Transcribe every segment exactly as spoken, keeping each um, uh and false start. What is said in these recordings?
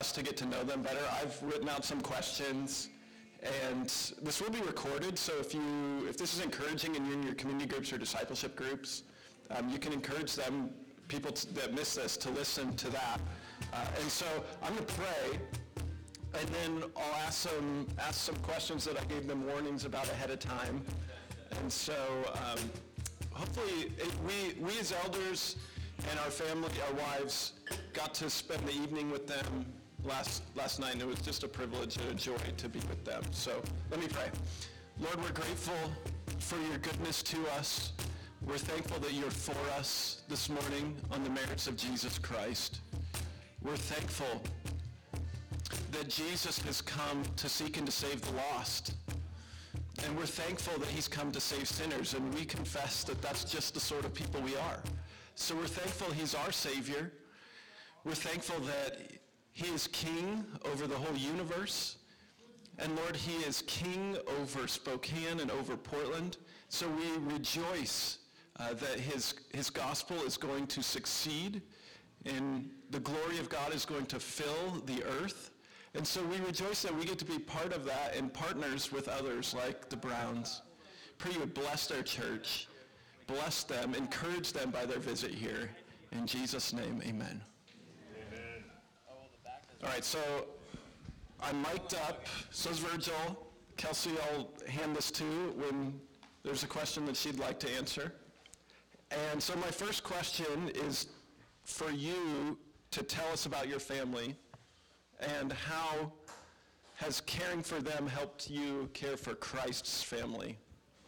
us to get to know them better, I've written out some questions, and this will be recorded, so if you if this is encouraging and you're in your community groups or discipleship groups, um, you can encourage them, people t- that miss this, to listen to that. Uh, and so I'm going to pray, and then I'll ask some ask some questions that I gave them warnings about ahead of time. And so um, hopefully it, we we as elders and our family, our wives, got to spend the evening with them last last night, and it was just a privilege and a joy to be with them. So let me pray. Lord, we're grateful for your goodness to us. We're thankful that you're for us this morning on the merits of Jesus Christ. We're thankful that Jesus has come to seek and to save the lost. And we're thankful that he's come to save sinners, and we confess that that's just the sort of people we are. So we're thankful he's our Savior. We're thankful that he is king over the whole universe. And Lord, he is king over Spokane and over Portland. So we rejoice uh, that his, his gospel is going to succeed, and the glory of God is going to fill the earth. And so we rejoice that we get to be part of that and partners with others like the Browns. Pray you would bless their church, bless them, encourage them by their visit here. In Jesus' name, amen. Amen. All right, so I'm mic'd up. So's Virgil. Kelsey, I'll hand this to when there's a question that she'd like to answer. And so my first question is for you to tell us about your family and how has caring for them helped you care for Christ's family?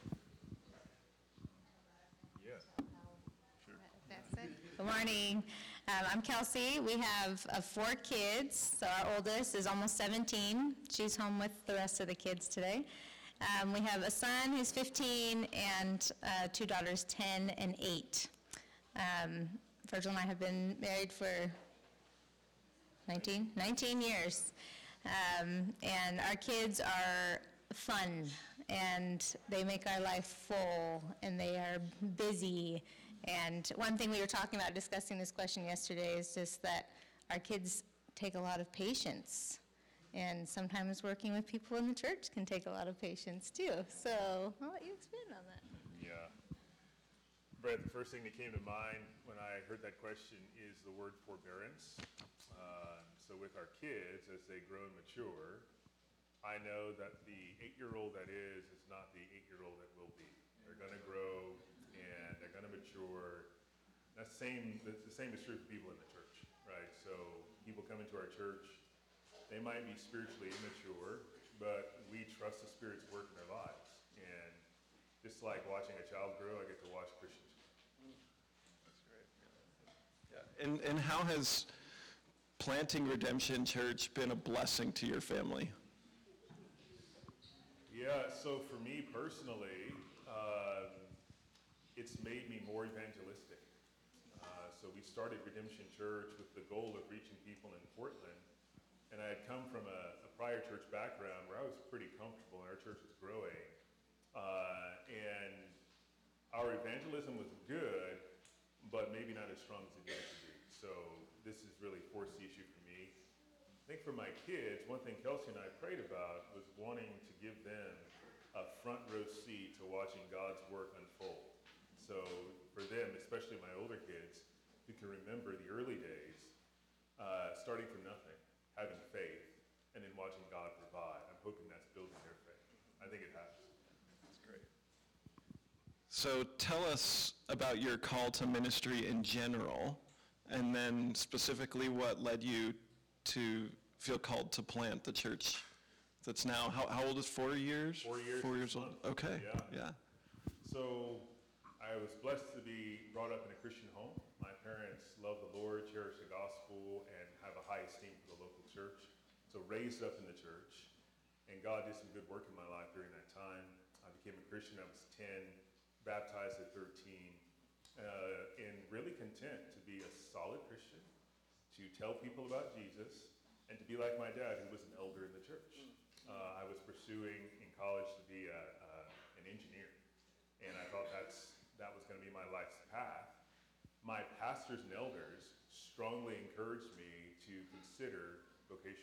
Yeah, sure. That's it. Good morning. Um, I'm Kelsey. We have uh, four kids. So our oldest is almost seventeen. She's home with the rest of the kids today. Um, we have a son who's fifteen and uh, two daughters, ten and eight. Um, Virgil and I have been married for nineteen, nineteen years. Um, and our kids are fun, and they make our life full, and they are busy. And one thing we were talking about discussing this question yesterday is just that our kids take a lot of patience. And sometimes working with people in the church can take a lot of patience too. So I'll let you expand on that. Yeah. Brett, the first thing that came to mind when I heard that question is the word forbearance. Uh, so with our kids, as they grow and mature, I know that the eight-year-old that is is not the eight-year-old that will be. They're going to grow and they're going to mature. That's same. The same is true for people in the church, right? So people come into our church, they might be spiritually immature, but we trust the Spirit's work in their lives. And just like watching a child grow, I get to watch Christians. That's great. Yeah. And and how has planting Redemption Church been a blessing to your family? Yeah, so for me personally, um, it's made me more evangelistic. Uh, so we started Redemption Church with the goal of reaching people in Portland. And I had come from a, a prior church background where I was pretty comfortable and our church was growing. Uh, and our evangelism was good, but maybe not as strong as it needed to be. So this is really forced the issue for me. I think for my kids, one thing Kelsey and I prayed about was wanting to give them a front row seat to watching God's work unfold. So for them, especially my older kids, who can remember the early days, uh, starting from nothing, having faith, and then watching God provide. I'm hoping that's building their faith. I think it has. That's great. So tell us about your call to ministry in general, and then specifically what led you to feel called to plant the church that's now, how, how old is four years? Four years. Four years old. Okay. Yeah. Yeah. So I was blessed to be brought up in a Christian home. My parents love the Lord, cherish the gospel, and have a high esteem for the local church. So raised up in the church, and God did some good work in my life during that time. I became a Christian. I was ten, baptized at thirteen, uh, and really content to be a solid Christian, to tell people about Jesus, and to be like my dad, who was an elder in the church. Uh, I was pursuing in college to be a, uh, an engineer, and I thought that's that was going to be my life's path. My pastors and elders strongly encouraged me to consider vocational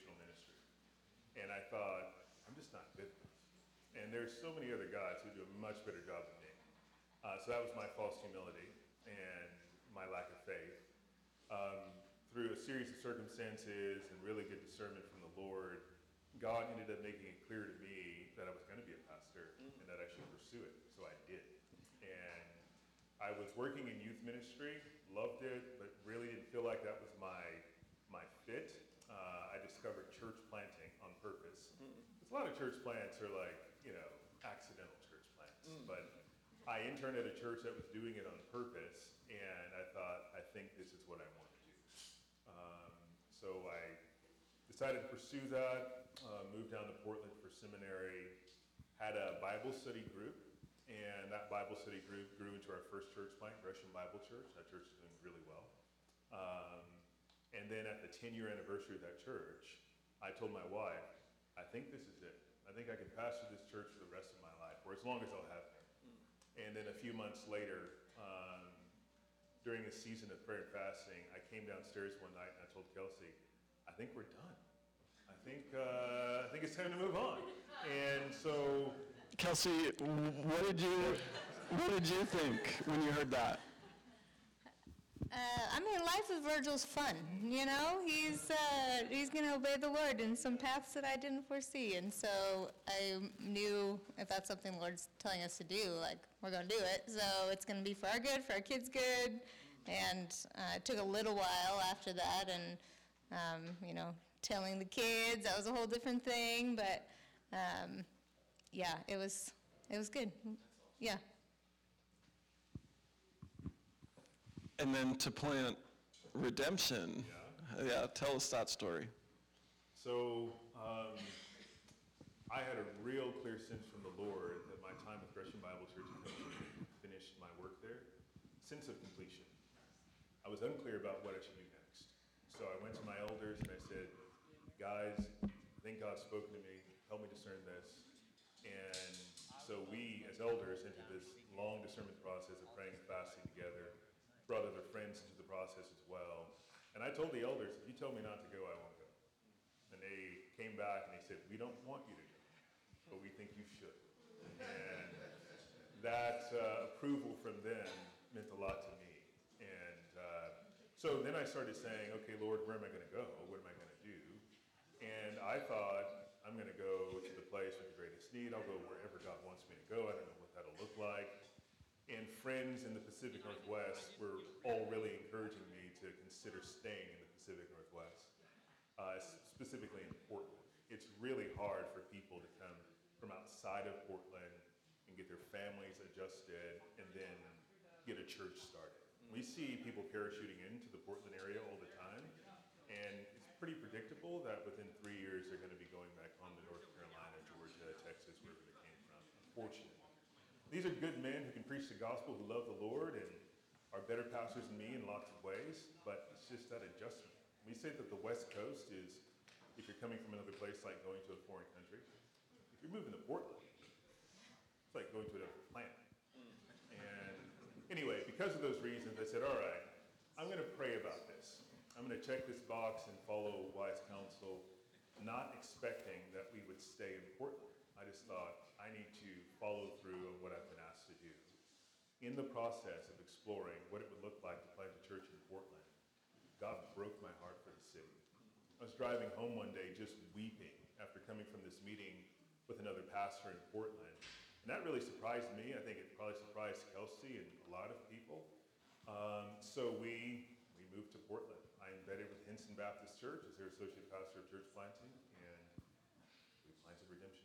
And I thought, I'm just not good enough. And there's so many other guys who do a much better job than me. Uh, so that was my false humility and my lack of faith. Um, through a series of circumstances and really good discernment from the Lord, God ended up making it clear to me that I was going to be a pastor and that I should pursue it. So I did. And I was working in youth ministry, loved it, but really didn't feel like that was my my fit. Uh, I discovered church planting on purpose. Because a lot of church plants are like, you know, accidental church plants. Mm. But I interned at a church that was doing it on purpose, and I thought, I think this is what I want to do. Um, so I decided to pursue that, uh, moved down to Portland for seminary, had a Bible study group, and that Bible study group grew into our first church plant, Gresham Bible Church. That church is doing really well. Um, and then at the ten-year anniversary of that church, I told my wife, I think this is it. I think I can pastor this church for the rest of my life, or as long as I'll have it. And then a few months later, um, during a season of prayer and fasting, I came downstairs one night and I told Kelsey, I think we're done. I think, uh, I think it's time to move on. And so... Kelsey, what did you, what did you think when you heard that? Uh, I mean, life with Virgil's fun, you know? He's uh, he's going to obey the Lord in some paths that I didn't foresee. And so I knew if that's something the Lord's telling us to do, like, we're going to do it. So it's going to be for our good, for our kids' good. And uh, it took a little while after that. And, um, you know, telling the kids, that was a whole different thing. But, um, yeah, it was, it was good. Yeah. And then to plant Redemption. Yeah, yeah, tell us that story. So um, I had a real clear sense from the Lord that my time with Gresham Bible Church finished my work there. Sense of completion. I was unclear about what I should do next. So I went to my elders and I said, guys, I think God's spoken to me. Help me discern this. And so we, as elders, entered this long discernment process of praying and fasting together. Brought other friends into the process as well. And I told the elders, if you tell me not to go, I won't go. And they came back and they said, we don't want you to go, but we think you should. And that uh, approval from them meant a lot to me. And uh, so then I started saying, okay, Lord, where am I going to go? What am I going to do? And I thought, I'm going to go to the place with the greatest need. I'll go wherever God wants me to go. I don't know what that'll look like. And friends in the Pacific Northwest were all really encouraging me to consider staying in the Pacific Northwest, uh, specifically in Portland. It's really hard for people to come from outside of Portland and get their families adjusted and then get a church started. We see people parachuting into the Portland area all the time, and it's pretty predictable that within three years they're going to be going back home to North Carolina, Georgia, Texas, wherever they came from, unfortunately. These are good men who can preach the gospel, who love the Lord, and are better pastors than me in lots of ways, but it's just that adjustment. We say that the West Coast is, if you're coming from another place like going to a foreign country, if you're moving to Portland, it's like going to a different planet. And anyway, because of those reasons, I said, all right, I'm going to pray about this. I'm going to check this box and follow wise counsel, not expecting that we would stay in Portland. I just thought, I need to follow through on what I've been asked to do. In the process of exploring what it would look like to plant a church in Portland, God broke my heart for the city. I was driving home one day just weeping after coming from this meeting with another pastor in Portland. And that really surprised me. I think it probably surprised Kelsey and a lot of people. Um, so we, we moved to Portland. I embedded with Hinson Baptist Church as their associate pastor of church planting, and we planted Redemption.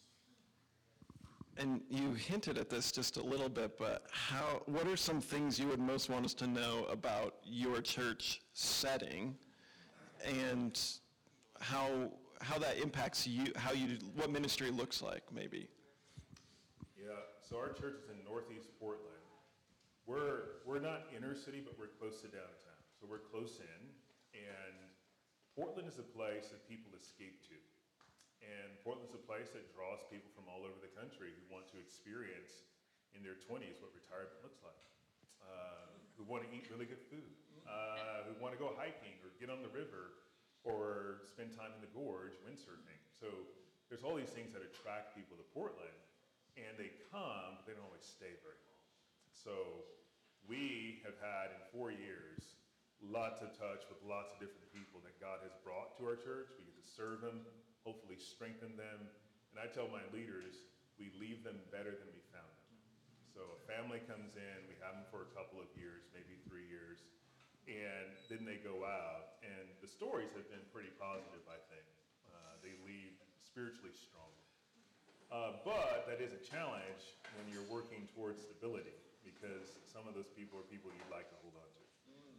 And you hinted at this just a little bit, but how? What are some things you would most want us to know about your church setting, and how how that impacts you? How you what ministry looks like, maybe? Yeah. So our church is in Northeast Portland. We're we're not inner city, but we're close to downtown. So we're close in, and Portland is a place that people escape to. And Portland's a place that draws people from all over the country who want to experience in their twenties what retirement looks like, uh, who want to eat really good food, uh, who want to go hiking or get on the river, or spend time in the gorge windsurfing. So there's all these things that attract people to Portland, and they come, but they don't always stay very long. So we have had in four years lots of touch with lots of different people that God has brought to our church. We get to serve them, hopefully strengthen them. And I tell my leaders, we leave them better than we found them. So a family comes in, we have them for a couple of years, maybe three years, and then they go out. And the stories have been pretty positive, I think. Uh, they leave spiritually strong. Uh, but that is a challenge when you're working towards stability, because some of those people are people you'd like to hold on to.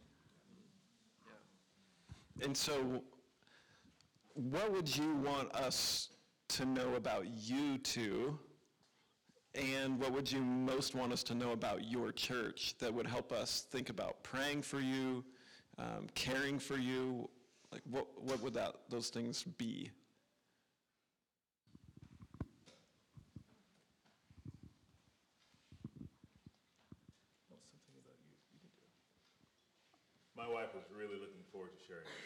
And so, what would you want us to know about you two, and what would you most want us to know about your church that would help us think about praying for you, um, caring for you? Like, what what would that those things be? My wife was really looking forward to sharing this.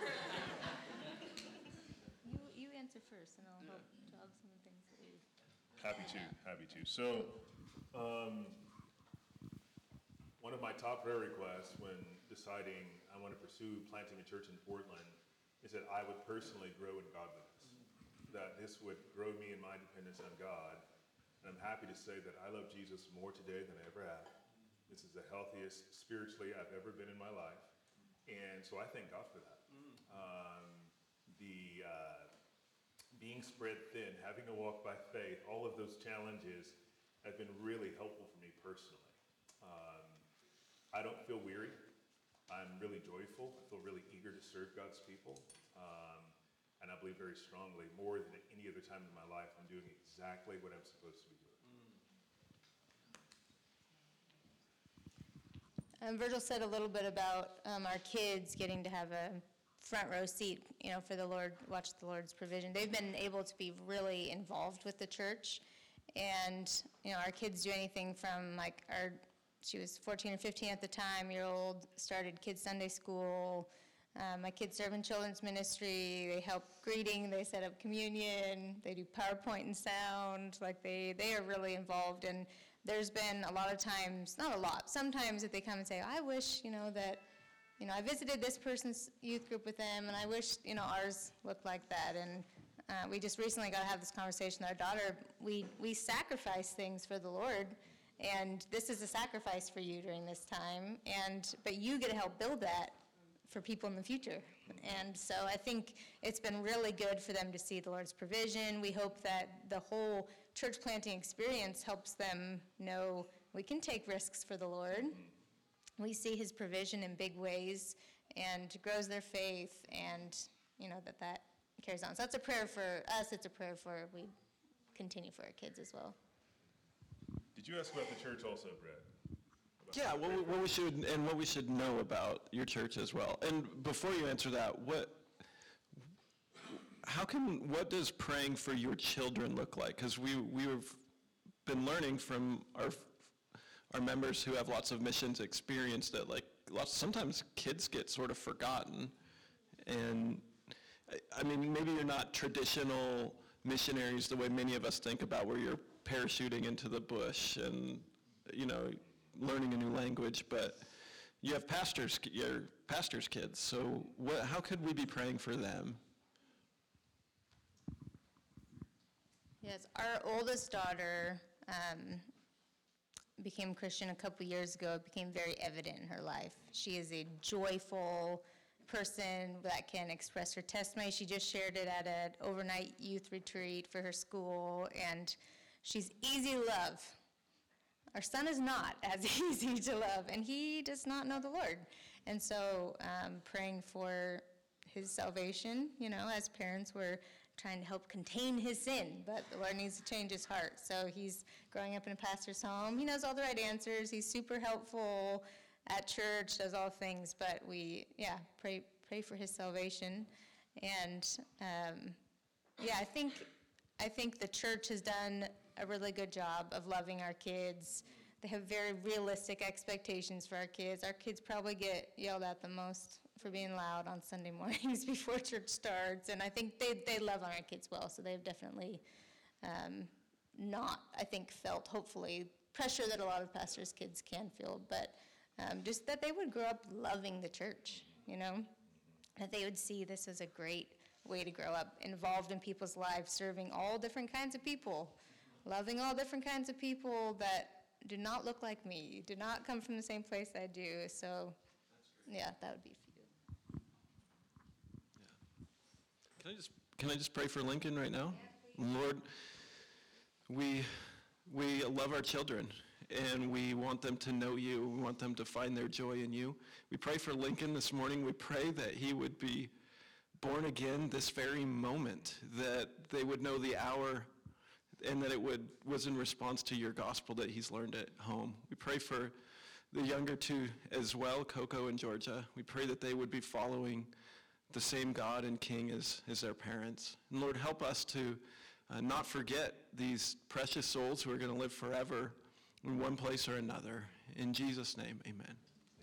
You, you answer first, and I'll help jog some of the things that we... Happy to, happy to. So, um, one of my top prayer requests when deciding I want to pursue planting a church in Portland is that I would personally grow in godliness, that this would grow me in my dependence on God. And I'm happy to say that I love Jesus more today than I ever have. This is the healthiest spiritually I've ever been in my life. And so I thank God for that. Um, the uh, being spread thin, having to walk by faith, all of those challenges have been really helpful for me personally. Um, I don't feel weary. I'm really joyful. I feel really eager to serve God's people. Um, and I believe very strongly, more than at any other time in my life, I'm doing exactly what I'm supposed to be doing. Um, Virgil said a little bit about um, our kids getting to have a front row seat, you know, for the Lord, watch the Lord's provision. They've been able to be really involved with the church, and, you know, our kids do anything from, like, our, she was fourteen or fifteen at the time, year old, started Kids Sunday School. Um, my kids serve in children's ministry. They help greeting. They set up communion. They do PowerPoint and sound. Like, they, they are really involved, and there's been a lot of times, not a lot, sometimes that they come and say, I wish, you know, that, you know, I visited this person's youth group with them, and I wish, you know, ours looked like that. And uh, we just recently got to have this conversation with our daughter. We, we sacrifice things for the Lord, and this is a sacrifice for you during this time, and but you get to help build that for people in the future. And so I think it's been really good for them to see the Lord's provision. We hope that the whole church planting experience helps them know we can take risks for the Lord. We see his provision in big ways, and grows their faith, and, you know, that that carries on. So that's a prayer for us. It's a prayer for we continue for our kids as well. Did you ask about the church also, Brett? About Yeah, what, what we should and what we should know about your church as well. And before you answer that, what, how can, what does praying for your children look like? Because we we've been learning from our our members who have lots of missions experience that, like, lots sometimes kids get sort of forgotten, and I, I mean maybe you're not traditional missionaries the way many of us think about, where you're parachuting into the bush and, you know, learning a new language, but you have pastors, your pastors' kids. So what, how could we be praying for them? Yes, our oldest daughter um, became Christian a couple years ago. It became very evident in her life. She is a joyful person that can express her testimony. She just shared it at an overnight youth retreat for her school, and she's easy to love. Our son is not as easy to love, and he does not know the Lord. And so um, praying for his salvation, you know, as parents, we're trying to help contain his sin, but the Lord needs to change his heart. So he's growing up in a pastor's home. He knows all the right answers. He's super helpful at church, does all things, but we, yeah, pray pray for his salvation. And, um, yeah, I think I think the church has done a really good job of loving our kids. They have very realistic expectations for our kids. Our kids probably get yelled at the most for being loud on Sunday mornings before church starts. And I think they, they love on our kids well, so they've definitely um, not, I think, felt, hopefully, pressure that a lot of pastors' kids can feel, but um, just that they would grow up loving the church, you know? That they would see this as a great way to grow up, involved in people's lives, serving all different kinds of people, loving all different kinds of people that do not look like me, do not come from the same place I do. So, yeah, that would be for you. Can I just, can I just pray for Lincoln right now? Lord, we, we love our children, and we want them to know you. We want them to find their joy in you. We pray for Lincoln this morning. We pray that he would be born again this very moment, that they would know the hour, and that it would was in response to your gospel that he's learned at home. We pray for the younger two as well, Coco and Georgia. We pray that they would be following the same God and King as, as their parents. And Lord, help us to uh, not forget these precious souls who are going to live forever in one place or another. In Jesus' name, amen.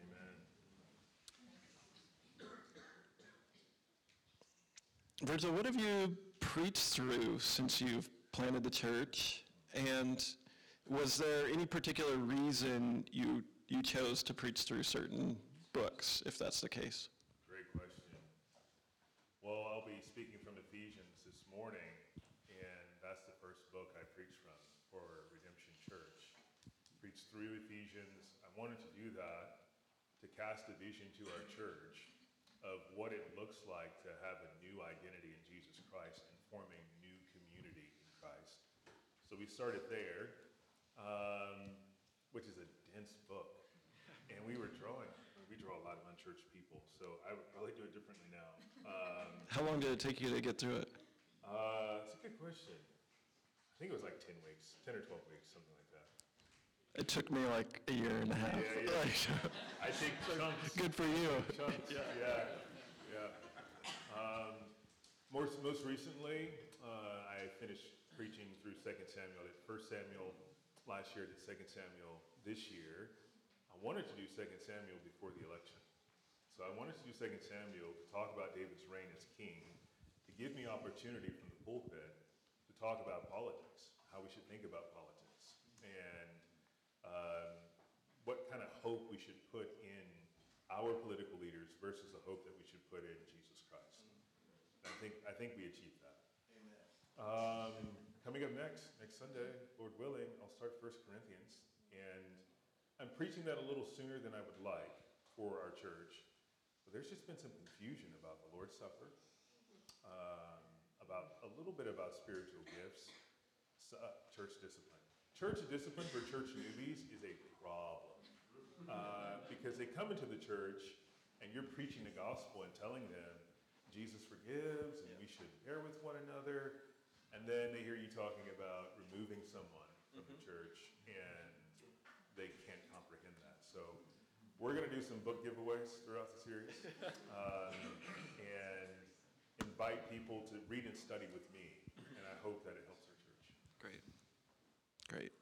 Virgil, what have you preached through since you've planted the church? And was there any particular reason you you chose to preach through certain books, if that's the case? Great question. Well, I'll be speaking from Ephesians this morning, and that's the first book I preached from for Redemption Church. Preached through Ephesians. I wanted to do that to cast a vision to our church of what it looks like to have a new identity in Jesus Christ and form a new community in Christ. So we started there, um, which is a dense book. And we were drawing, we draw a lot of unchurched people, so I would probably do it differently now. Um, How long did it take you to get through it? uh, it's a good question. I think it was like ten weeks, ten or twelve weeks, something like that. It took me like a year and a half. Yeah, yeah. I think chunks. Good for you. Chunks, yeah, yeah. yeah. Um, most, most recently, uh, I finished preaching through Second Samuel. I did First Samuel last year, I did Second Samuel this year. I wanted to do Second Samuel before the election. So I wanted to do Second Samuel to talk about David's reign as king, to give me opportunity from the pulpit to talk about politics, how we should think about politics, and um, what kind of hope we should put in our political leaders versus the hope that we should put in Jesus Christ. And I think I think we achieved that. Amen. Um, coming up next, next Sunday, Lord willing, I'll start First Corinthians, and I'm preaching that a little sooner than I would like for our church, but there's just been some confusion about the Lord's Supper, um, about a little bit about spiritual gifts, uh, church discipline. Church discipline for church newbies is a problem uh, because they come into the church and you're preaching the gospel and telling them Jesus forgives and we should bear with one another, and then they hear you talking about removing someone from the church and they can't comprehend that. So we're going to do some book giveaways throughout the series um, and invite people to read and study with me, and I hope that it helps our church. Great. Great.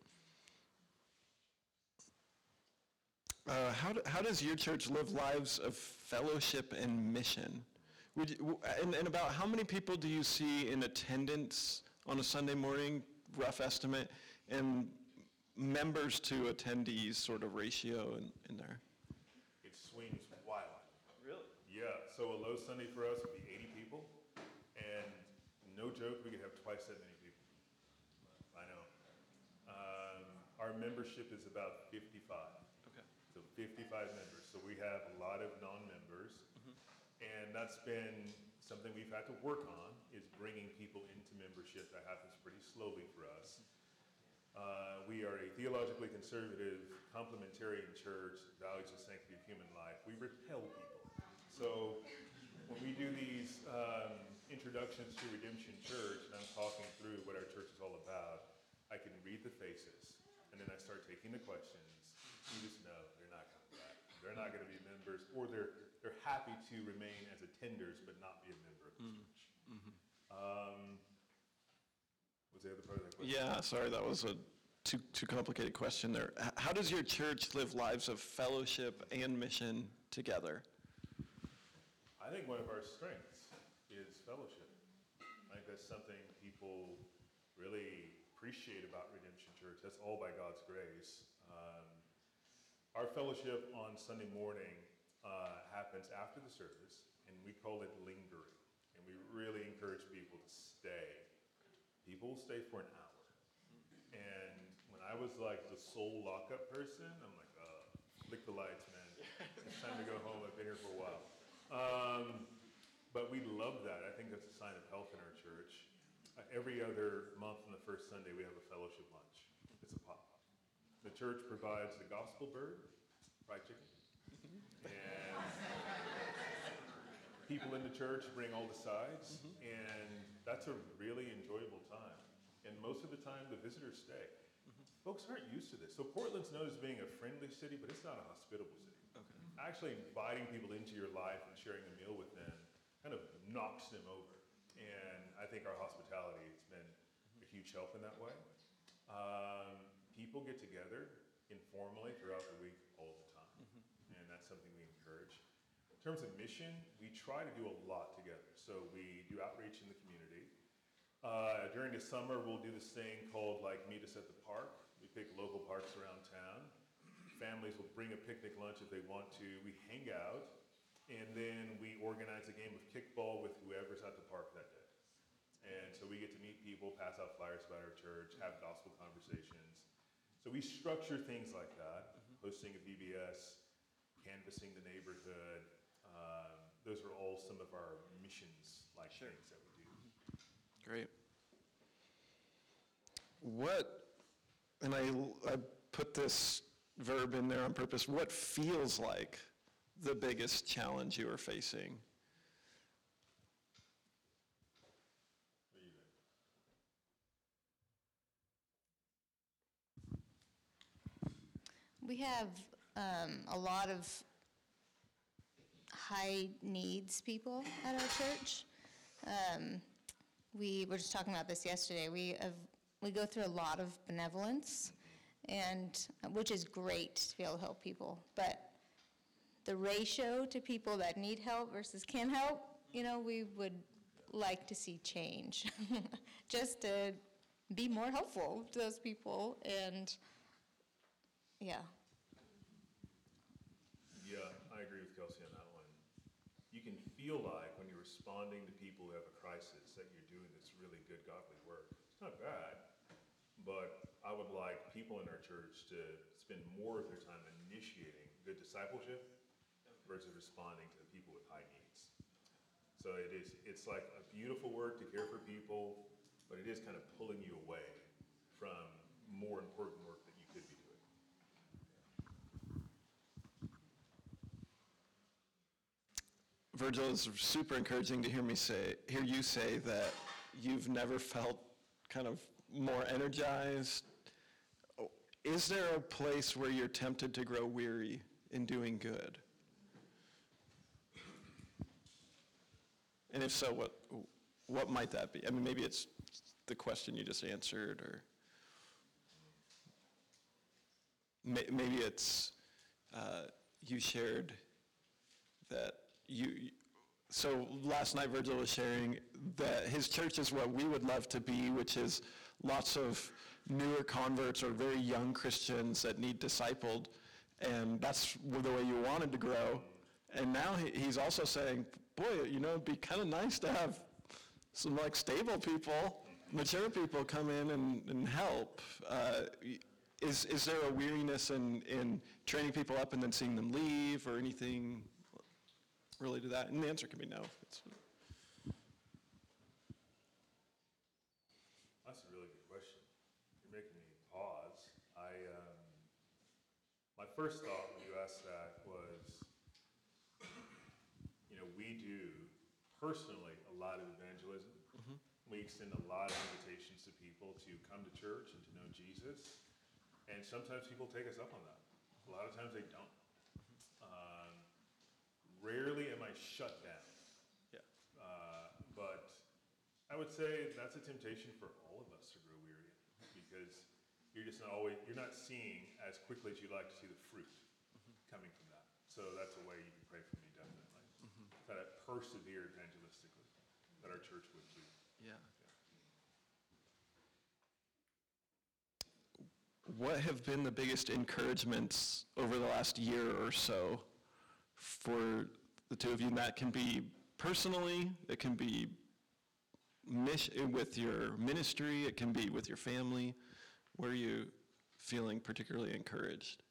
Uh, how, do, how does your church live lives of fellowship and mission? Would you, and, and about how many people do you see in attendance on a Sunday morning, rough estimate, and members to attendees sort of ratio in, in there? It swings wildly. Really? Yeah, so a low Sunday for us would be eighty people, and no joke, we could have twice that many people. I know. Um, our membership is about fifty-five. Okay. So fifty-five members. So we have a lot of non-members, mm-hmm. and that's been something we've had to work on, is bringing people into membership. That happens pretty slowly for us. Uh, we are a theologically conservative, complementarian church that values the sanctity of human life. We repel people. So when we do these um, introductions to Redemption Church, and I'm talking through what our church is all about, I can read the faces, and then I start taking the questions. You just know they're not coming back. They're not going to be members, or they're they're happy to remain as attenders but not be a member of the mm-hmm. church. Mm-hmm. Um, what's the other part of that question? Yeah, sorry, that was a too too complicated question there. H- How does your church live lives of fellowship and mission together? I think one of our strengths is fellowship. I think that's something people really appreciate about Redemption Church. That's all by God's grace. Um, our fellowship on Sunday morning uh, happens after the service, and we call it lingering. And we really encourage people to stay. People will stay for an hour. And when I was like the sole lockup person, I'm like, uh, flick the lights, man. It's time to go home. I've been here for a while. Um, but we love that. I think that's a sign of health in our church. Uh, every other month on the first Sunday, we have a fellowship lunch. It's a pop. The church provides the gospel bird, fried chicken, and people in the church bring all the sides, and that's a really enjoyable time. And most of the time, the visitors stay. Folks aren't used to this. So Portland's known as being a friendly city, but it's not a hospitable city. Okay. Actually inviting people into your life and sharing a meal with them kind of knocks them over. And I think our hospitality has been a huge help in that way. Um, people get together informally throughout the week all the time. And that's something we encourage. In terms of mission, we try to do a lot together. So we do outreach in the community. Uh, during the summer, we'll do this thing called like Meet Us at the Park. We pick local parks around town. Families will bring a picnic lunch if they want to. We hang out, and then we organize a game of kickball with whoever's at the park that day. And so we get to meet people, pass out flyers about our church, have gospel conversations. So we structure things like that, hosting a V B S, canvassing the neighborhood. Um, those are all some of our missions-like Sure. things that we do. Great. What, and I, I put this verb in there on purpose, what feels like the biggest challenge you are facing? What do you think? We have um, a lot of high needs people at our church. Um, we were just talking about this yesterday. We have, we go through a lot of benevolence, and which is great to be able to help people. But the ratio to people that need help versus can help, you know, we would like to see change, just to be more helpful to those people. And yeah. Yeah, I agree with Kelsey on that one. You can feel like when you're responding to people who have a crisis that you're doing this really good godly work. It's not bad, but I would like people in our church to spend more of their time initiating good discipleship versus responding to people with high needs. So it is, it's like a beautiful work to care for people, but it is kind of pulling you away from more important work that you could be doing. Virgil, it's super encouraging to hear me say, hear you say that you've never felt kind of more energized. Is there a place where you're tempted to grow weary in doing good? And if so, what what might that be? I mean, maybe it's the question you just answered, or may, maybe it's uh, you shared that you, so last night Virgil was sharing that his church is what we would love to be, which is lots of newer converts or very young Christians that need discipled, and that's the way you wanted to grow. And now he, he's also saying, boy, you know, it'd be kind of nice to have some like stable people, mature people come in and, and help. Uh, is is there a weariness in, in training people up and then seeing them leave, or anything really to that? And the answer can be no. It's, That's a really good question. You're making me pause. I, um, my first thought when you asked that was, you know, we do personally a lot of evangelism. Mm-hmm. We extend a lot of invitations to people to come to church and to know Jesus. And sometimes people take us up on that. A lot of times they don't. Um, rarely am I shut down. yeah. Uh, but I would say that's a temptation for all of us to grow weary, because you're just not always, you're not seeing as quickly as you'd like to see the fruit coming from that. So that's a way you can pray for me, definitely. kind of persevere evangelistically, that our church would do. Yeah. What have been the biggest encouragements over the last year or so for the two of you? And that can be personally, it can be mission, with your ministry, it can be with your family. Where are you feeling particularly encouraged?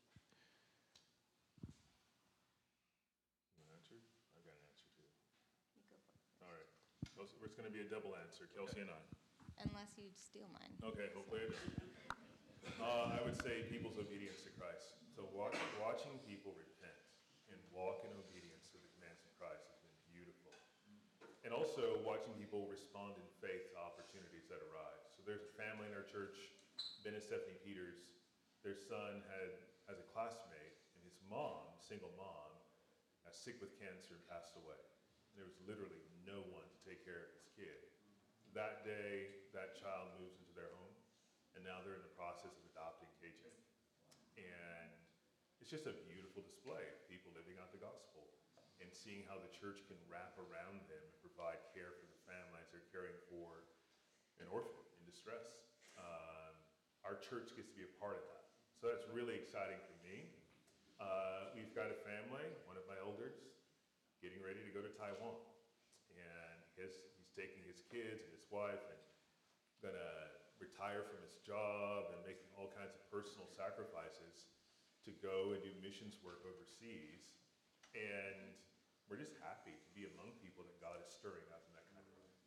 You want an answer? I've got an answer too. All right. Most- It's going to be a double answer, Kelsey and I. Unless you steal mine. Okay, hopefully I do. Uh, I would say people's obedience to Christ. So watch, watching people repent and walk in obedience to the commands of Christ has been beautiful. And also watching people respond in faith to opportunities that arise. So there's a family in our church, Ben and Stephanie Peters. Their son had has a classmate, and his mom, single mom, was sick with cancer and passed away. There was literally no one to take care of his kid. That day, that child moves into their home, and now they're in the process of adopting K J. And it's just a beautiful display of people living out the gospel and seeing how the church can wrap around them and provide care for the family as they're caring for an orphan in distress. Um, our church gets to be a part of that. So that's really exciting for me. Uh, we've got a family, one of my elders, getting ready to go to Taiwan. And his, he's taking his kids and his wife and gonna retire from his job and making all kinds of personal sacrifices to go and do missions work overseas. And we're just happy to be among people that God is stirring up in that kind of way.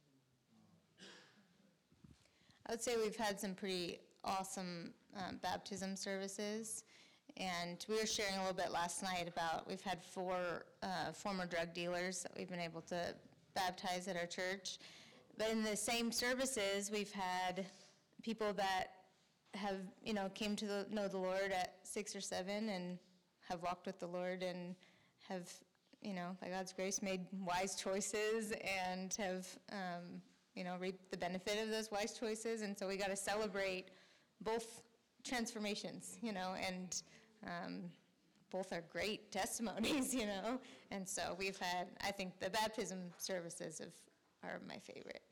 I would say we've had some pretty awesome um, baptism services. And we were sharing a little bit last night about, we've had four uh, former drug dealers that we've been able to baptize at our church. But in the same services, we've had people that have, you know, came to the, know the Lord at six or seven and have walked with the Lord and have, you know, by God's grace, made wise choices and have, um, you know, reaped the benefit of those wise choices. And so we got to celebrate both transformations, you know, and um, both are great testimonies, you know. And so we've had, I think the baptism services have, are my favorite.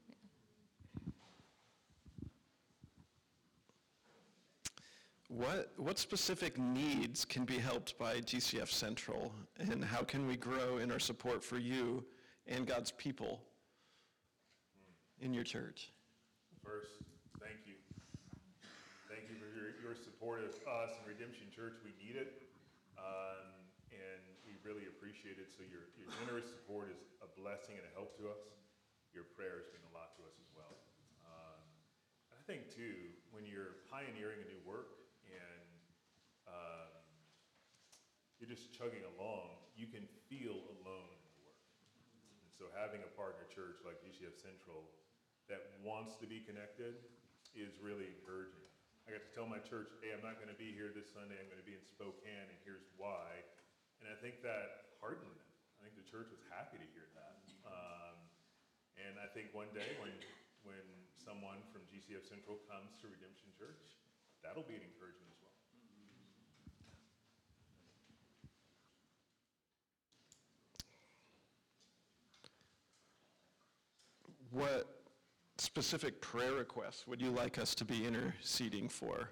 What, what specific needs can be helped by G C F Central, and how can we grow in our support for you and God's people in your church? First, thank you. Thank you for your, your support of us and Redemption Church. We need it, um, and we really appreciate it. So your, your generous support is a blessing and a help to us. Your prayers mean a lot to us as well. Um, I think, too, when you're pioneering a new work, and um, you're just chugging along, you can feel alone in the work. And so having a partner church like G C F Central that wants to be connected is really encouraging. I got to tell my church, hey, I'm not going to be here this Sunday, I'm going to be in Spokane, and here's why. And I think that heartened them. I think the church was happy to hear that. Um, and I think one day when, when someone from G C F Central comes to Redemption Church, that'll be an encouragement as well. What specific prayer requests would you like us to be interceding for?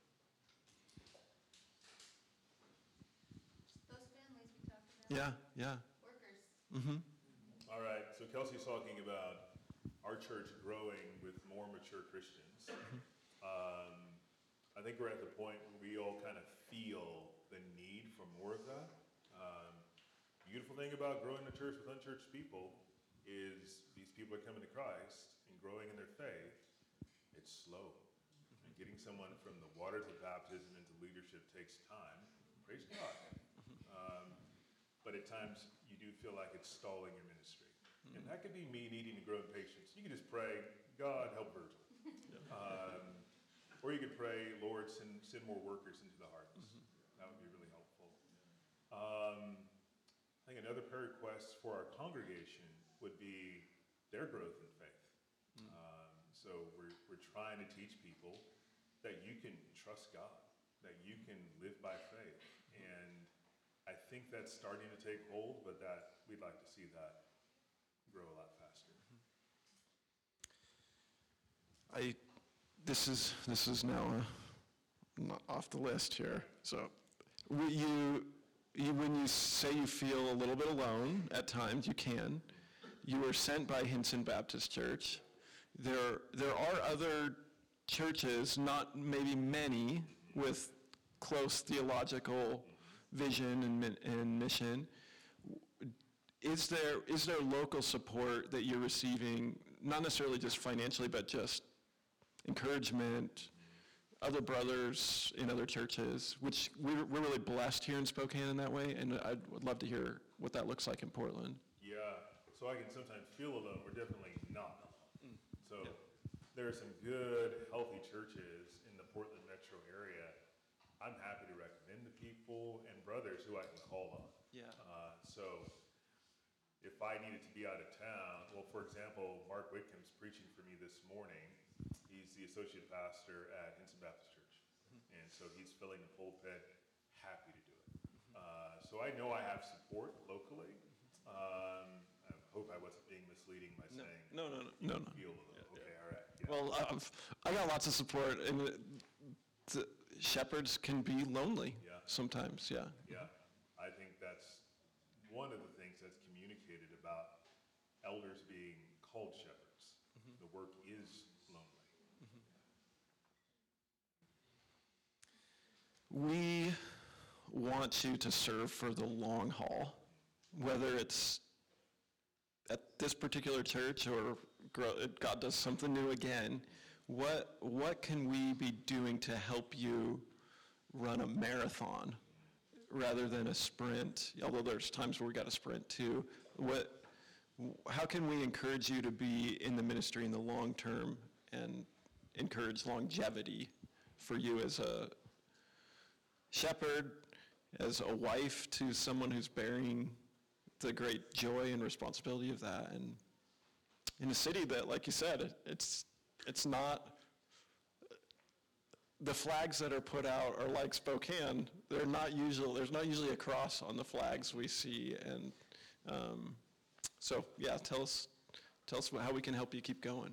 Those families we talked about. Yeah, yeah. Workers. Mm-hmm. All right, so Kelsey's talking about our church growing with more mature Christians. Um, I think we're at the point where we all kind of feel the need for more of that. Um, beautiful thing about growing a church with unchurched people is these people are coming to Christ and growing in their faith. It's slow. And getting someone from the waters of baptism into leadership takes time. Praise God. Um, but at times you do feel like it's stalling your ministry. And that could be me needing to grow in patience. You can just pray, God, help Virgil. Um, or you could pray, Lord, send, send more workers into the harvest. Mm-hmm. That would be really helpful. Um, I think another prayer request for our congregation would be their growth in faith. Mm. Um, so we're, we're trying to teach people that you can trust God, that you can live by faith. And I think that's starting to take hold, but that we'd like to see that grow a lot faster. I, this is, this is now uh, not off the list here. So w- you, you, when you say you feel a little bit alone, at times you can, you were sent by Hinson Baptist Church. There, there are other churches, not maybe many, with close theological vision and, mi- and mission. Is there, is there local support that you're receiving, not necessarily just financially, but just encouragement, other brothers in other churches, which we're, we're really blessed here in Spokane in that way, and I would love to hear what that looks like in Portland. Yeah, so I can sometimes feel alone. We're definitely not alone. So there are some good, healthy churches in the Portland metro area. I'm happy to recommend to people and brothers who I can call on. Yeah. Uh, so if I needed to be out of town, well, for example, Mark Whitcomb's preaching for me this morning. He's the associate pastor at Hinson Baptist Church. And so he's filling the pulpit, happy to do it. Uh, so I know I have support locally. Um, I hope I wasn't being misleading by saying. No, no, no, no, no. Feel a little, okay, all right. Yeah. Well, I've, I got lots of support, and it- the shepherds can be lonely Yeah. sometimes, yeah. Yeah, I think that's one of the things that's communicated about elders being called shepherds. The work is lonely. We want you to serve for the long haul, whether it's at this particular church or grow, God does something new again. What, what can we be doing to help you run a marathon rather than a sprint? Although there's times where we got to sprint too. What, how can we encourage you to be in the ministry in the long term and encourage longevity for you as a shepherd, as a wife to someone who's bearing the great joy and responsibility of that, and in a city that, like you said, it's it's not, the flags that are put out are like Spokane. They're not usual. There's not usually a cross on the flags we see, and um, so yeah, tell us tell us how we can help you keep going.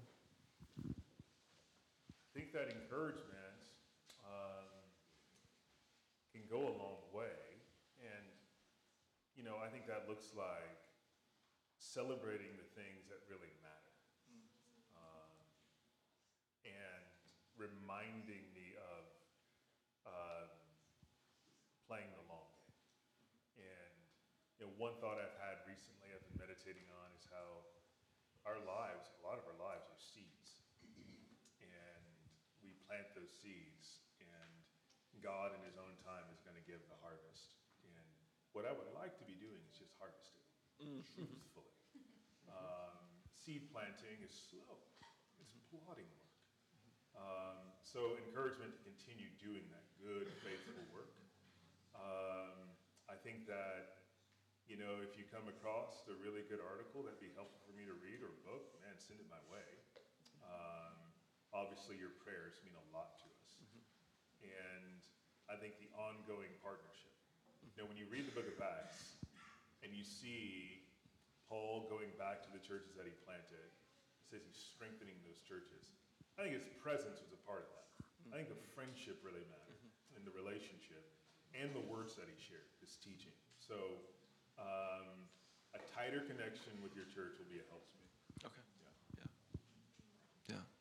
I think that encouragement um, can go a long way. And, you know, I think that looks like celebrating the things that really matter. Um, and reminding me of uh, playing the long game. And, you know, one thought I've had recently I've been meditating on is how our lives, a lot of our lives are seeds. And we plant those seeds, and God in his own time is going to give the harvest. And what I would like to be doing is just harvesting truthfully. Um, seed planting is slow. It's plodding work. Um, so encouragement to continue doing that good, faithful work. Um, I think that, you know, if you come across a really good article that'd be helpful for me to read, or a book, man, send it my way. Um, obviously, your prayers mean a lot to us. And I think the ongoing partnership. You know, when you read the book of Acts and you see Paul going back to the churches that he planted, it says he's strengthening those churches. I think his presence was a part of that. I think the friendship really mattered, and the relationship, and the words that he shared, his teaching. So um, a tighter connection with your church will be a help to me. Okay. Yeah. Yeah. Yeah.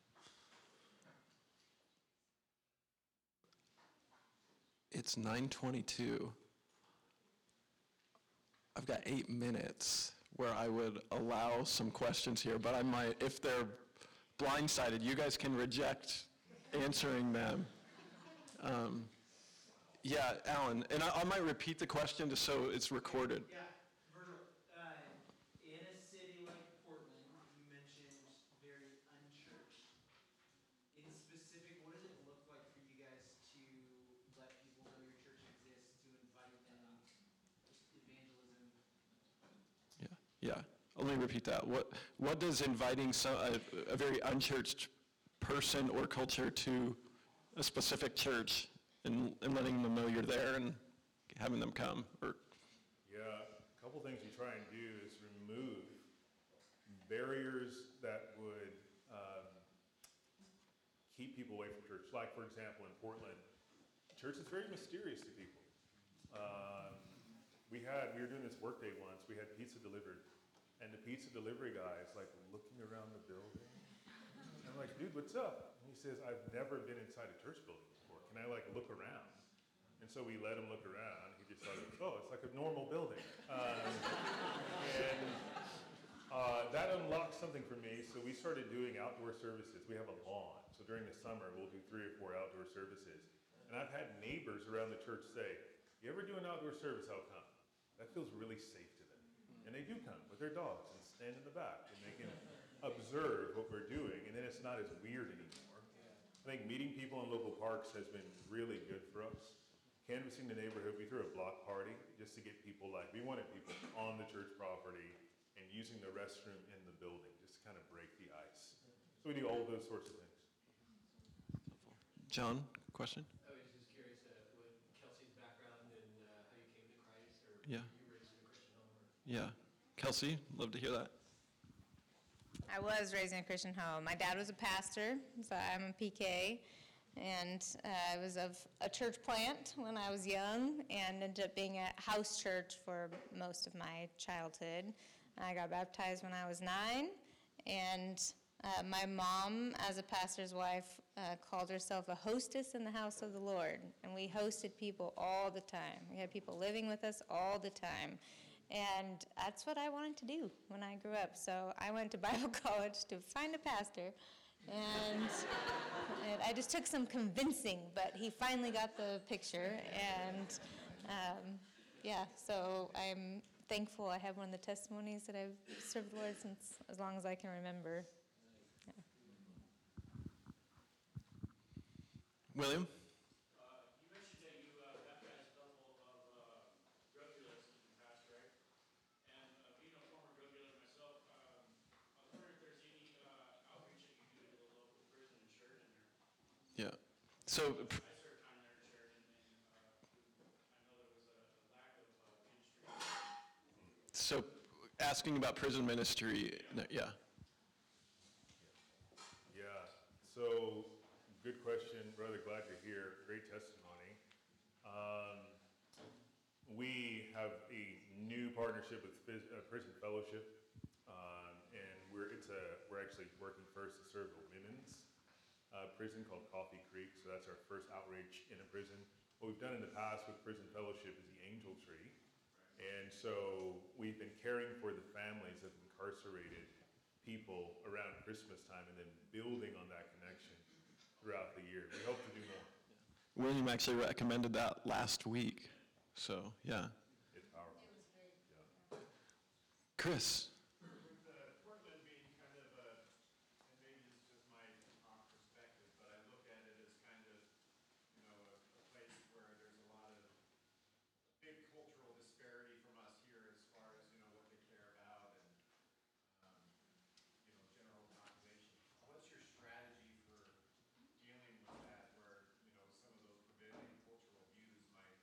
It's nine twenty-two. I've got eight minutes where I would allow some questions here, but I might, if they're blindsided, you guys can reject answering them. Um, yeah, Alan, and I, I might repeat the question just so it's recorded. Yeah, Virgil, uh, in a city like Portland, you mentioned very unchurched. In specific, what does it look like for you guys to let people know your church exists, to invite them, just evangelism? Yeah, yeah. Let me repeat that. What what does inviting some, a, a very unchurched person or culture to a specific church and, and letting them know you're there and having them come? Or Yeah, a couple things we try and do is barriers that would um, keep people away from church. Like, for example, in Portland, church is very mysterious to people. Um, we had, we were doing this workday once, we had pizza delivered, and the pizza delivery guy is like looking around the building. And I'm like, dude, what's up? And he says, I've never been inside a church building before. Can I like look around? And so we let him look around. He just thought, oh, it's like a normal building. Um, and uh, that unlocked something for me, so we started doing outdoor services. We have a lawn, so during the summer, we'll do three or four outdoor services. And I've had neighbors around the church say, you ever do an outdoor service, how come? That feels really safe to them. And they do come with their dogs and stand in the back, and they can observe what we're doing, and then it's not as weird anymore. I think meeting people in local parks has been really good for us. Canvassing the neighborhood, we threw a block party just to get people, like, we wanted people on the church property and using the restroom in the building, just to kind of break the ice. So we do all those sorts of things. John, question? I was just curious uh, what Kelsey's background and uh, how you came to Christ, or Yeah. you were raised in a Christian home? Or... Yeah. Kelsey, love to hear that. I was raised in a Christian home. My dad was a pastor, so I'm a P K, and uh, I was of a church plant when I was young, and ended up being at house church for most of my childhood. I got baptized when I was nine, and uh, my mom, as a pastor's wife, uh, called herself a hostess in the house of the Lord, and we hosted people all the time. We had people living with us all the time. And that's what I wanted to do when I grew up. So I went to Bible college to find a pastor, and, and I just took some convincing, but he finally got the picture. And um, yeah, so I'm thankful I have one of the testimonies that I've served the Lord since as long as I can remember. Yeah. William? Yeah. So, I served time there in church, and then uh, I know there was a, a lack of uh, ministry. so asking about prison ministry, no, yeah. Yeah, so good question, rather glad to hear, great testimony. Um, we have a new partnership with Phys- uh, Prison Fellowship, um, and we're, it's a, we're actually working first to serve the women's uh, prison called Coffee Creek, so that's our first outreach in a prison. What we've done in the past with Prison Fellowship is the Angel Tree, and so we've been caring for the families of incarcerated people around Christmas time and then building on that connection throughout the year. We hope to do more. William actually recommended that last week. So, yeah. It's powerful. Yeah. Chris? With uh, Portland being kind of a, and maybe it's just my off perspective, but I look at it as kind of, you know, a, a place where there's a lot of big cultural disparity from us here as far as, you know, what they care about and, um, you know, general population. What's your strategy for dealing with that where, you know, some of those prevailing cultural views might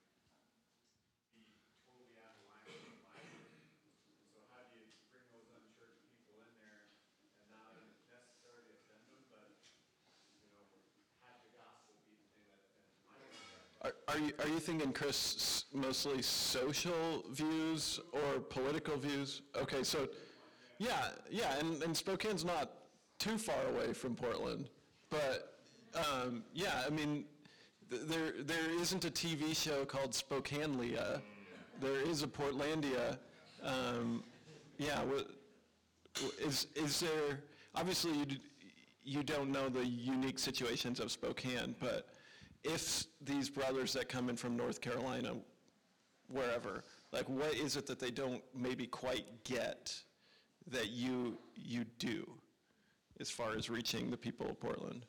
be totally out of line with the Bible? So how do you bring those unchurched people in there and not necessarily offend them, but, you know, have the gospel be the thing that offends them? I don't know. Are, are you are you thinking, Chris, s- mostly social views or political views? Okay, so, yeah, yeah, and, and Spokane's not too far away from Portland, but um, yeah, I mean, th- there there isn't a T V show called Spokanlia. There is a Portlandia. Um, yeah, wha- wha- is is there? Obviously, you d- you don't know the unique situations of Spokane, but if these brothers that come in from North Carolina, wherever, like, what is it that they don't maybe quite get that you you do, as far as reaching the people of Portland?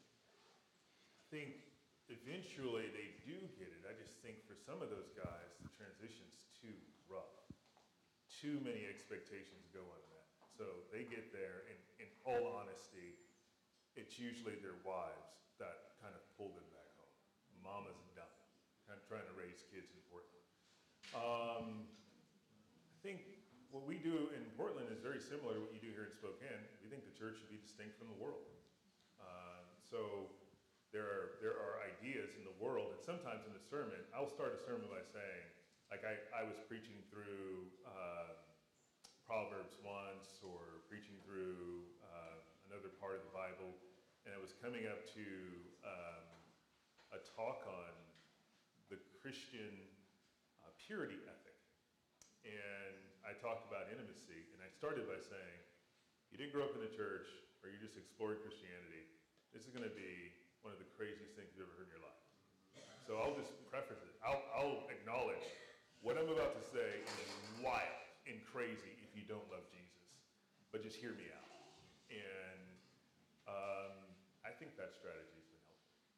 I think eventually they do get it. I just think for some of those guys, the transition's too rough. Too many expectations go unmet. So they get there, and in all honesty, it's usually their wives that kind of pull them back home. Mama's done, kind of trying to raise kids in Portland. Um, I think what we do in Portland is very similar to what you do here in Spokane. We think the church should be distinct from the world. Uh, so there are, there are ideas in the world, and sometimes in the sermon, I'll start a sermon by saying, like I, I was preaching through uh, Proverbs once, or preaching through uh, another part of the Bible, and I was coming up to um, a talk on the Christian uh, purity ethic. And I talked about intimacy, and I started by saying, you didn't grow up in the church, or you just explored Christianity, this is going to be one of the craziest things you've ever heard in your life. So I'll just preface it. I'll, I'll acknowledge what I'm about to say is wild and crazy if you don't love Jesus, but just hear me out. And um, I think that strategy has been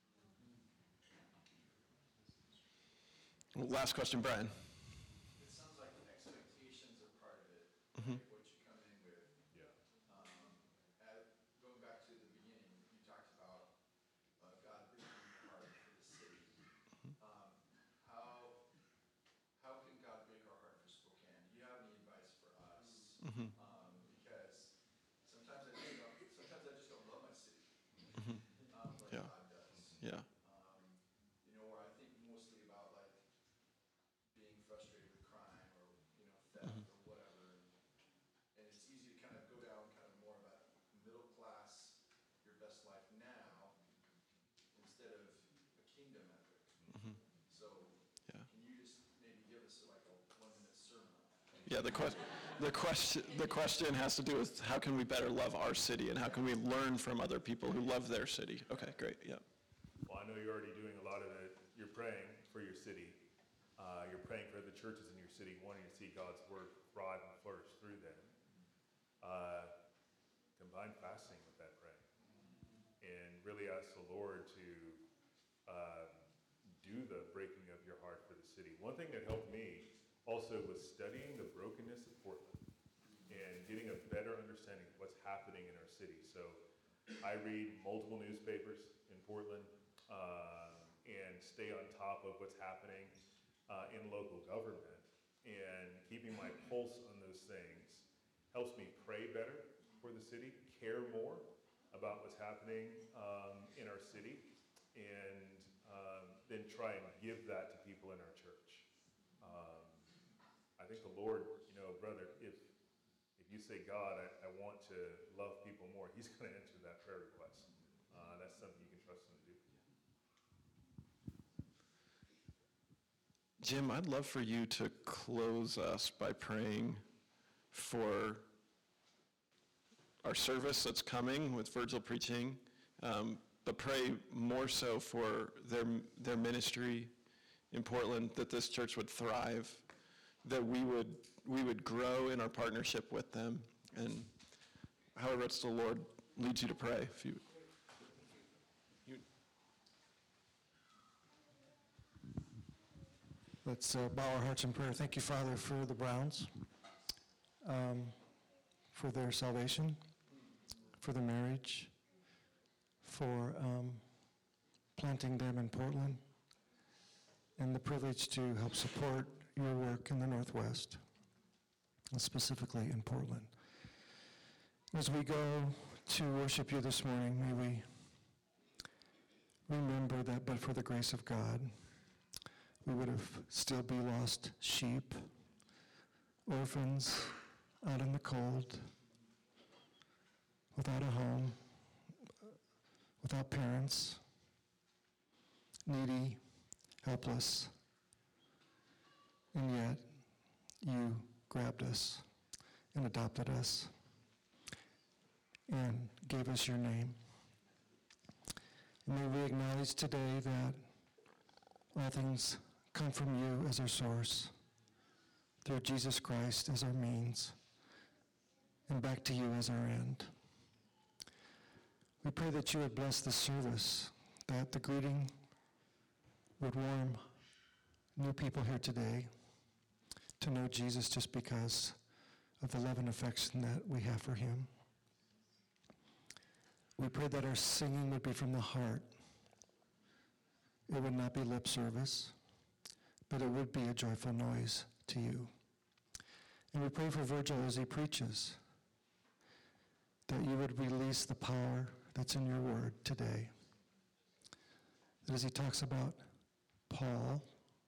helpful. Last question, Brian. It sounds like expectations are part of it, Mhm. like what you come in with. Yeah. Um, at, going back to the beginning, you talked about uh, God breaking your heart for the city. Um, how how can God break our heart for Spokane? Do you have any advice for us? Mhm. Um, because sometimes I just don't. Sometimes I just don't love my city Mhm. um, like Yeah. God does. Yeah. Um, you know, where I think mostly about like being frustrated with crime or, you know, theft Mhm. or whatever. And, and it's easy to kind of go down kind of more of that middle class, your best life now, instead of a kingdom ethic. Mhm. So Yeah. can you just maybe give us like a one minute sermon on that? Yeah, the question, the question, the question has to do with how can we better love our city, and how can we learn from other people who love their city? Okay, great, yeah. Well, I know you're already doing a lot of it. You're praying for your city. Uh, you're praying for the churches in your city, wanting to see God's word thrive and flourish through them. Uh, combine fasting with that praying, and really ask the Lord to uh, do the breaking of your heart for the city. One thing that helped me also was studying the brokenness of Portland and getting a better understanding of what's happening in our city. So I read multiple newspapers in Portland uh, and stay on top of what's happening uh, in local government, and keeping my pulse on those things helps me pray better for the city, care more about what's happening um, in our city, and um, then try and give that to people in our church. Um, I think the Lord, you know, brother, if if you say, God, I, I want to love people more, he's going to answer that prayer request. Uh, that's something you can trust him to do. Jim, I'd love for you to close us by praying for our service that's coming with Virgil preaching, um, but pray more so for their their ministry in Portland, that this church would thrive, that we would we would grow in our partnership with them, and however it's the Lord leads you to pray. If you, you Let's uh, bow our hearts in prayer. Thank you, Father, for the Browns, um, for their salvation, for the marriage, for um, planting them in Portland, and the privilege to help support your work in the Northwest, and specifically in Portland. As we go to worship you this morning, may we remember that but for the grace of God, we would have still be lost sheep, orphans, out in the cold, without a home, without parents, needy, helpless. And yet, you grabbed us and adopted us and gave us your name. And may we acknowledge today that all things come from you as our source, through Jesus Christ as our means, and back to you as our end. We pray that you would bless the service, that the greeting would warm new people here today to know Jesus just because of the love and affection that we have for him. We pray that our singing would be from the heart. It would not be lip service, but it would be a joyful noise to you. And we pray for Virgil as he preaches, that you would release the power that's in your word today. That as he talks about Paul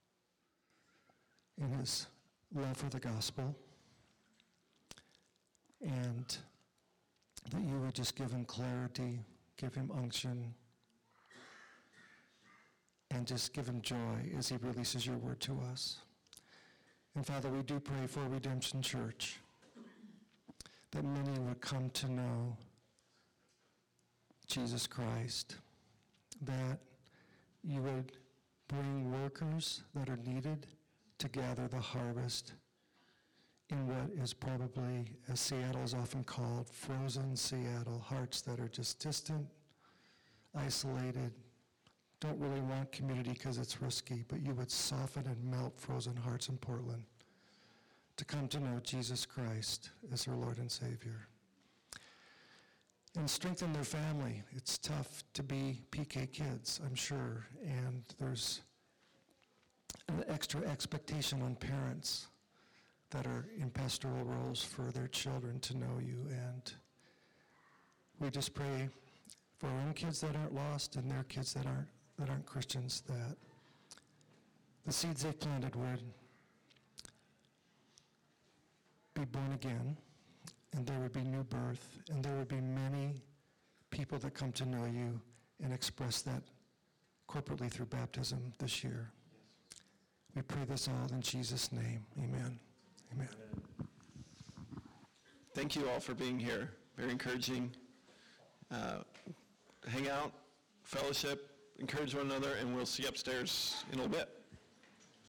and his love for the gospel, and that you would just give him clarity, give him unction, and just give him joy as he releases your word to us. And Father, we do pray for Redemption Church, that many would come to know Jesus Christ, that you would bring workers that are needed to gather the harvest in what is probably, as Seattle is often called, frozen Seattle, hearts that are just distant, isolated, don't really want community because it's risky, but you would soften and melt frozen hearts in Portland to come to know Jesus Christ as their Lord and Savior. And strengthen their family. It's tough to be P K kids, I'm sure, and there's an extra expectation on parents that are in pastoral roles for their children to know you. And we just pray for our own kids that aren't lost and their kids that aren't that aren't Christians, that the seeds they've planted would be born again, and there would be new birth, and there would be many people that come to know you and express that corporately through baptism this year. We pray this all in Jesus' name. Amen. Amen. Thank you all for being here. Very encouraging. Uh, hang out, fellowship, encourage one another, and we'll see you upstairs in a little bit.